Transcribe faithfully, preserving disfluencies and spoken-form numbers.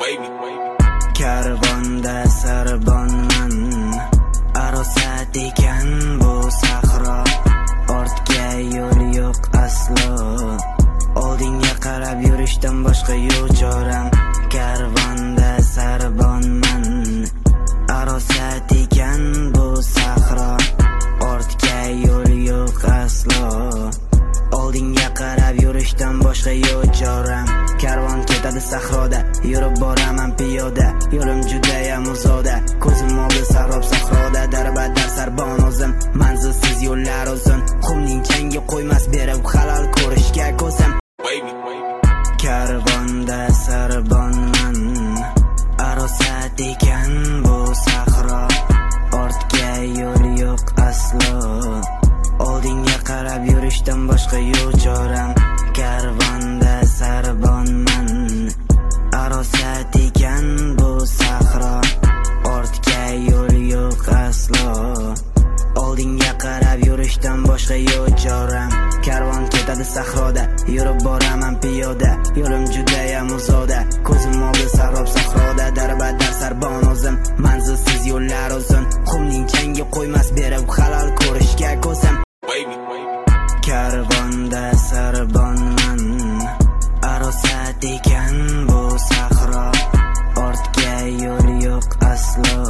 Karvonda sarbonman, arosat ekan bu sahro. Ortga yo'l yo'q aslo, oldinga qarab yurishdan boshqa yo'q choram. Karvonda sarbonman, arosat ekan bu sahro. Ortga yo'l yo'q aslo, oldinga qarab yurishdan boshqa yo'q choram. Karvon ketadi sahroda, yurib boraman piyoda. Yo'lim judayam uzoqda, ko'zim oldi sahrob sahroda. Darbadar sarbon o'zim, manzilsiz yo'llar uzun. Qumning changi qo'ymas berib halol ko'rishga ko'zim. Karvonda sarbonman, arosat ekan bu sahro. Ortga yo'l yo'q aslo, oldinga qarab yurishdan boshqa yo'q choram. Karvonda sarbonman, arosat ekan bu sahro. Ortga yo'l yo'q aslo, oldinga qarab yurishdan boshqa yo'q choram. Karvon ketadi sahroda, yurib boraman piyoda. Yo'lim judayam uzoqda, ko'zim oldi sahrob sahroda.